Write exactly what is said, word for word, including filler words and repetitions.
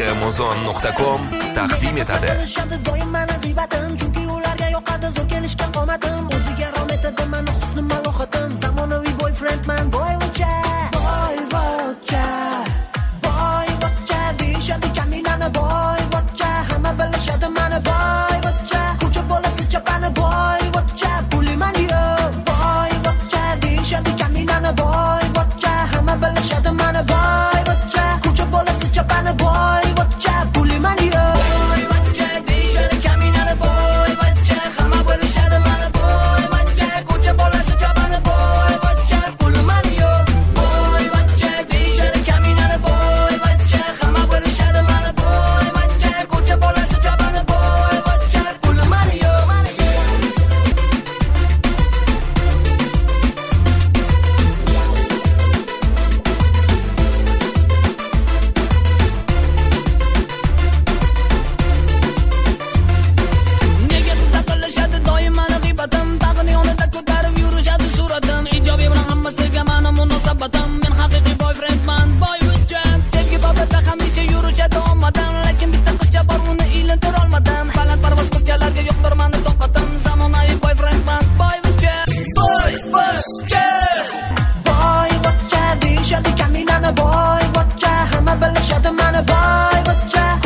amazon nuqta com taqdim etadi. Doim meni g'iybatim, chunki ularga yoqadi zo'r kelishgan qomatim. O'ziga rom etadi meni husnim malohatim. Zamonaviy boyfriendman, boyvachcha, boyvachcha, boyvachcha deyishadi kaminani boyvachcha. Hamma bilishadi meni boyvachcha. Ko'cha bolasi chapani boyvachcha, puli mani yo'q. Boyvachcha deyishadi kaminani boyvachcha. Hamma bilishadi meni boyvachcha. Ko'cha bolasi chapani boyvachcha, puli mani yo'q. Boyvachcha deyishadi kaminani boyvachcha. Hamma bilishadi meni boyvachcha. Ko'cha bolasi chapani boyvachcha, puli mani yo'q. Boyvachcha deyishadi kaminani boyvachcha. Hamma bilishadi meni boyvachcha. Ko'cha bolasi chapani boyvachcha, puli mani yo'q. Nega bizda qilishadi doim meni g'iybatim, tag'in yonida ko'tarib yurishadi suratim. Ijobiy bilan hammasiga meni munosabatim. Men haqiqiy boyfriendman, boyvachcha. Sevgi babida hamisha yurishadi ommadan, lekin bitta qizcha bor, uni iylantira olmadim. Balandparvoz qizchalarga yo'qdir meni toqatim. Zamonaviy boyfriendman, boyvachcha, boyvachcha, boyvachcha deyishadi kaminani boyvachcha. Hamma bilishadi meni boyvachcha.